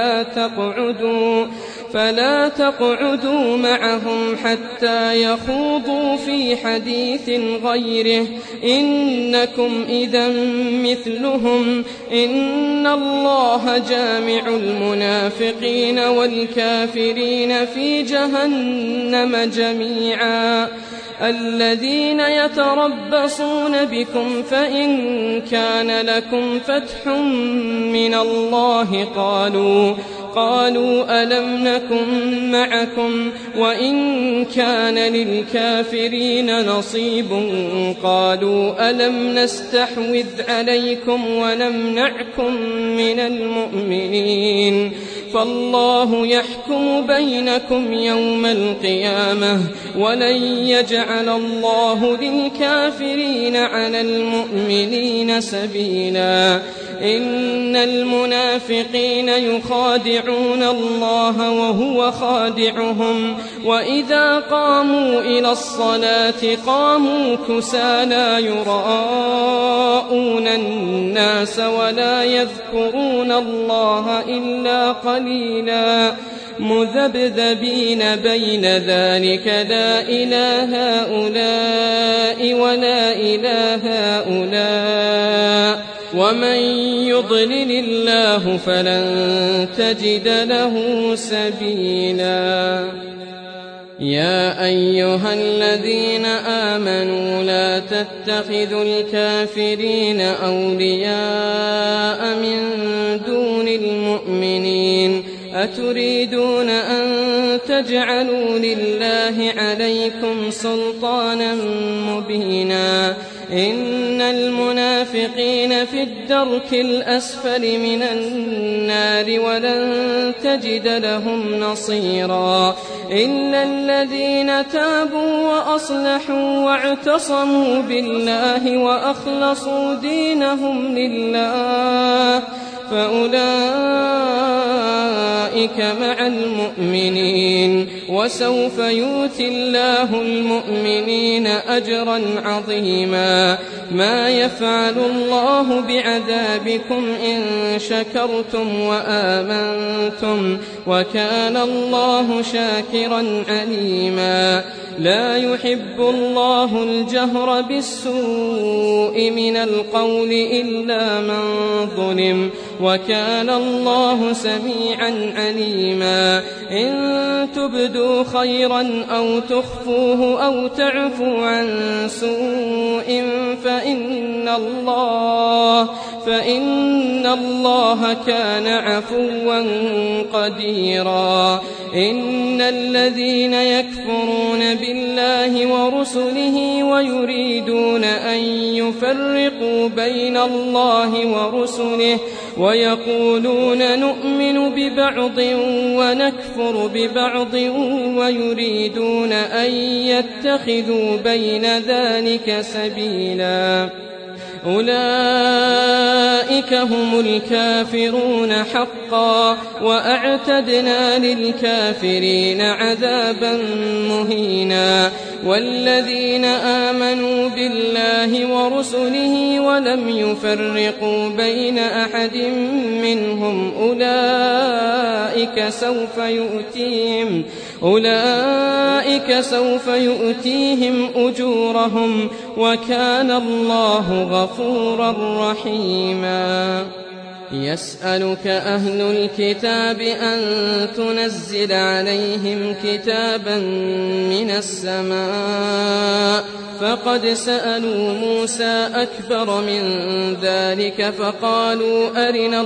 فلا تقعدوا معهم حتى يخوضوا في حديث غيره إنكم إذا مثلهم إن الله جامع المنافقين والكافرين في جهنم جميعا. الذين يتربصون بكم فإن كان لكم فتح من الله قالوا ألم نكن معكم وإن كان للكافرين نصيب قالوا ألم نستحوذ عليكم ونمنعكم من المؤمنين فالله يحكم بينكم يوم القيامة ولن يجعل الله للكافرين على المؤمنين سبيلا. إن المنافقين يخادعون الله وهو خادعهم وإذا قاموا إلى الصلاة قاموا كسالى يراءون الناس ولا يذكرون الله إلا قليلا مذبذبين بين ذلك لا إله هؤلاء ولا إله هؤلاء ومن يضلل الله فلن تجد له سبيلا. يا أيها الذين آمنوا لا تتخذوا الكافرين أولياء من دون المؤمنين أتريدون أن تجعلوا لله عليكم سلطانا مبينا. إن المنافقين في الدرك الأسفل من النار ولن تجد لهم نصيرا إلا الذين تابوا وأصلحوا واعتصموا بالله وأخلصوا دينهم لله فأولئك أولئك مع المؤمنين وسوف يؤتي الله المؤمنين أجرا عظيما ما يفعل الله بعذابكم إن شكرتم وآمنتم وكان الله شاكرا عليما لا يحب الله الجهر بالسوء من القول إلا من ظلم وكان الله سميعا عليما إن تبدوا خيرا أو تخفوه أو تعفوا عن سوء فإن الله كان عفوا قديرا إن الذين يكفرون بالله ورسله ويريدون أن يفرقوا بين الله ورسله ويقولون نؤمن ببعض ونكفر ببعض ويريدون أن يتخذوا بين ذلك سبيلا أولئك هم الكافرون حقا وأعتدنا للكافرين عذابا مهينا والذين آمنوا بالله ورسله ولم يفرقوا بين أحد منهم أولئك سوف يؤتيهم أجورهم وكان الله غفورا رحيما يسألك أهل الكتاب أن تنزل عليهم كتابا من السماء فقد سألوا موسى أكبر من ذلك فقالوا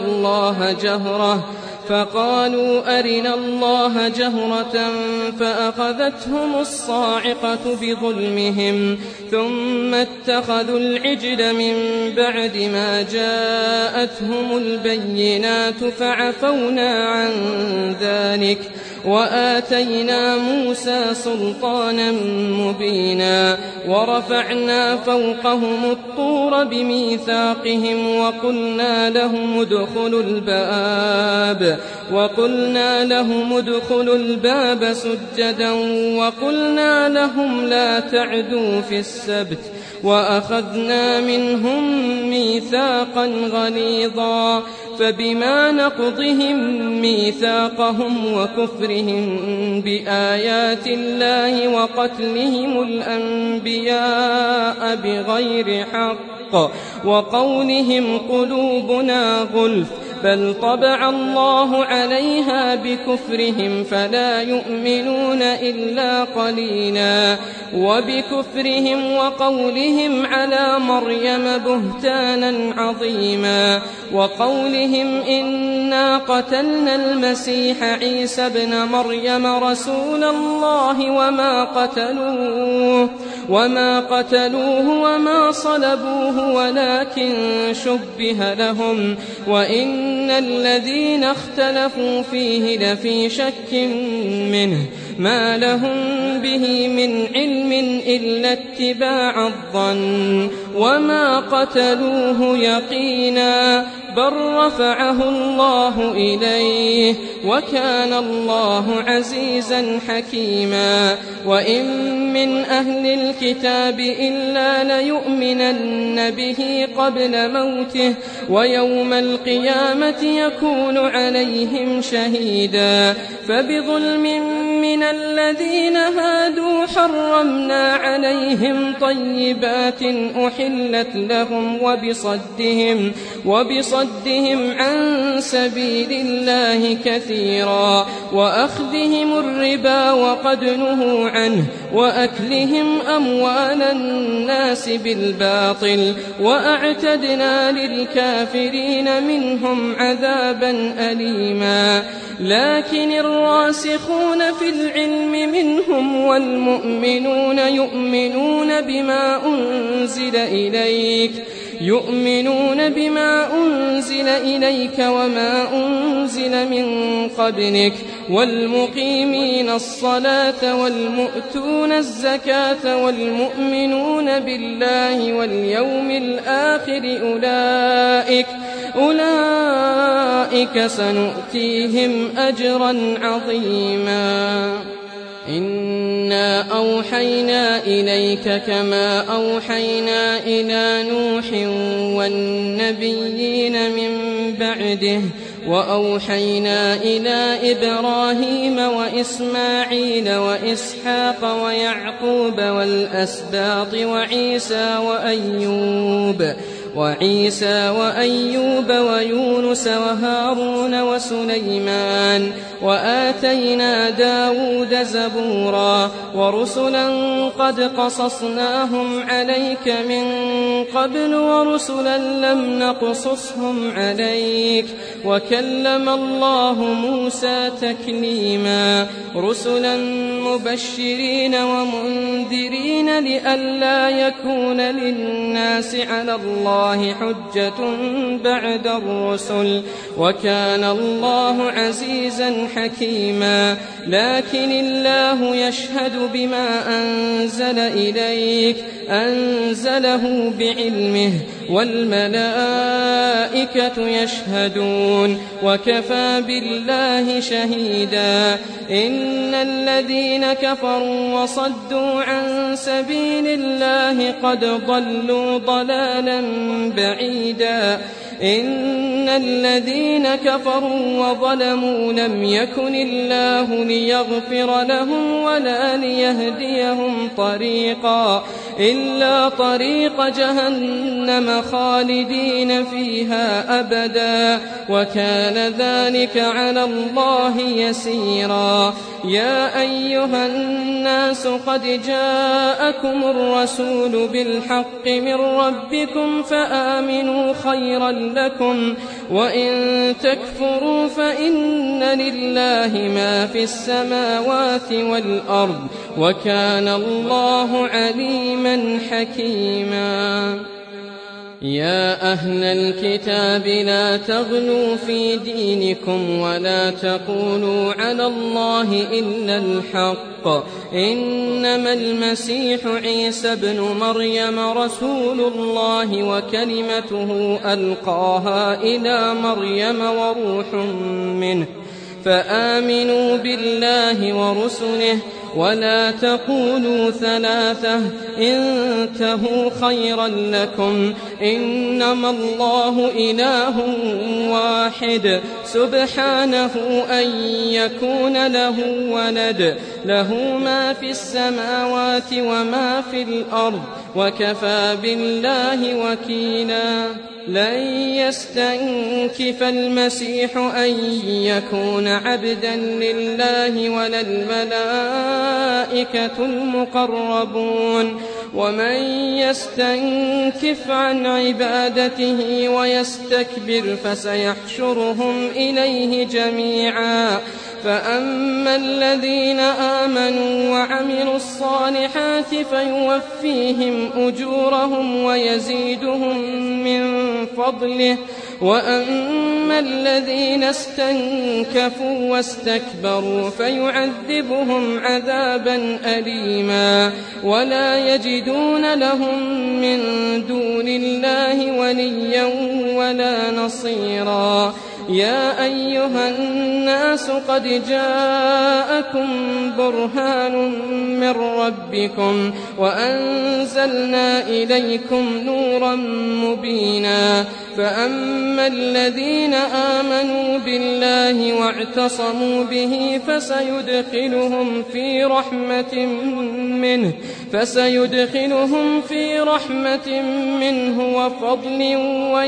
أرنا الله جهرة فأخذتهم الصاعقة بظلمهم ثم اتخذوا العجل من بعد ما جاءتهم البينات فعفونا عن ذلك وآتينا موسى سلطانا مبينا ورفعنا فوقهم الطور بميثاقهم وقلنا لهم ادخلوا الباب سجدا وقلنا لهم لا تعدوا في السبت وأخذنا منهم ميثاقا غليظا فبما نقضهم ميثاقهم وكفرهم بآيات الله وقتلهم الأنبياء بغير حق وقولهم قلوبنا غلف بل طبع الله عليها بكفرهم فلا يؤمنون إلا قليلا وبكفرهم وقولهم على مريم بهتانا عظيما وقولهم إنا قتلنا المسيح عيسى ابن مريم رسول الله وما قتلوه وما صلبوه ولكن شبه لهم وإن الذين اختلفوا فيه لفي شك منه ما لهم به من علم إلا اتباع الظن وما قتلوه يقينا بل رفعه الله إليه وكان الله عزيزا حكيما وإن من أهل الكتاب إلا ليؤمنن به قبل موته ويوم القيامة يكون عليهم شهيدا فبظلم من الذين هادوا حرمنا عليهم طيبات أحلت لهم وبصدهم عن سبيل الله كثيرا وأخذهم الربا وقد نهوا عنه وأكلهم أموال الناس بالباطل وأعتدنا للكافرين منهم عذابا أليما لكن الراسخون في العلم منهم والمؤمنون يؤمنون بما أنزل إليك وما أنزل من قبلك والمقيمين الصلاة والمؤتون الزكاة والمؤمنون بالله واليوم الآخر أولئك أولئك سنؤتيهم أجرا عظيما إنا أوحينا إليك كما أوحينا إلى نوح والنبيين من بعده وأوحينا إلى إبراهيم وإسماعيل وإسحاق ويعقوب والأسباط وعيسى وأيوب ويونس وهارون وسليمان وآتينا داود زبورا ورسلا قد قصصناهم عليك من قبل ورسلا لم نقصصهم عليك وكلم الله موسى تكليما رسلا مبشرين ومنذرين لئلا يكون للناس على الله حجة بعد الرسل وكان الله عزيزا حكيما لكن الله يشهد بما أنزل إليك أنزله بعلمه والملائكة يشهدون وكفى بالله شهيدا إن الذين كفروا وصدوا عن سبيل الله قد ضلوا ضلالا بعيدا إن الذين كفروا وظلموا لم يكن الله ليغفر لهم ولا ليهديهم طريقا إلا طريق جهنم خالدين فيها أبدا وكان ذلك على الله يسيرا يا أيها الناس قد جاءكم الرسول بالحق من ربكم فآمنوا خيرا لكم وإن تكفروا فإن لله ما في السماوات والأرض وكان الله عليما حكيما يا أهل الكتاب لا تغلوا في دينكم ولا تقولوا على الله إلا الحق إنما المسيح عيسى بن مريم رسول الله وكلمته ألقاها إلى مريم وروح منه فآمنوا بالله ورسله ولا تقولوا ثلاثة انتهوا خيرا لكم إنما الله إله واحد سبحانه أن يكون له ولد له ما في السماوات وما في الأرض وكفى بالله وكيلا لن يستنكف المسيح أن يكون عبدا لله ولا الملائكة المقربون ومن يستنكف عن عبادته ويستكبر فسيحشرهم إليه جميعا فأما الذين آمنوا وعملوا الصالحات فيوفيهم أجورهم ويزيدهم من فضله وأما الذين استنكفوا واستكبروا فيعذبهم عذابا أليما ولا يجدون لهم من دون الله وليا ولا نصيرا يا أيها الناس قد جاءكم برهان من ربكم وأنزلنا إليكم نورا مبينا فأما الذين آمنوا بالله واعتصموا به فسيدخلهم في رحمة منه وفضل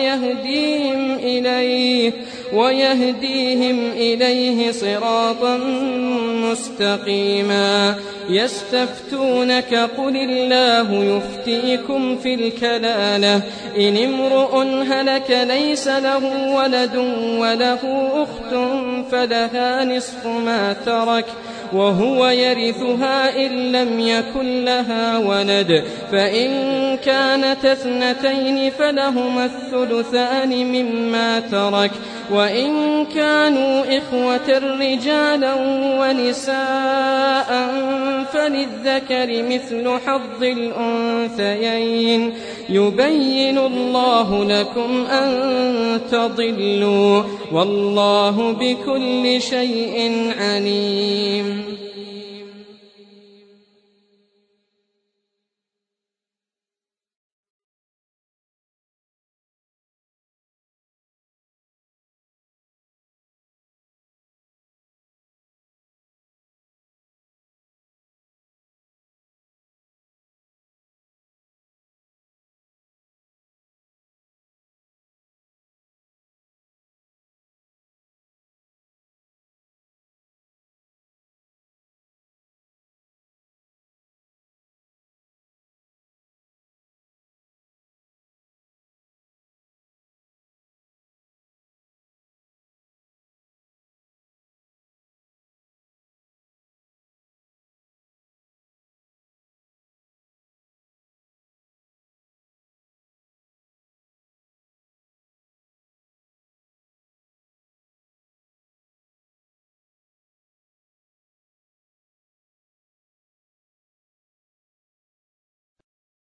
ويهديهم إليه صراطا مستقيما يستفتونك قل الله يفتيكم في الكلالة إن امرؤ هلك ليس له ولد وله أخت فلها نصف ما ترك وهو يرثها إن لم يكن لها ولد، فإن كانت اثنتين فلهما الثلثان مما ترك، وإن كانوا إخوة رجالا ونساء فللذكر مثل حظ الأنثيين، يبين الله لكم أن تضلوا، والله بكل شيء عليم.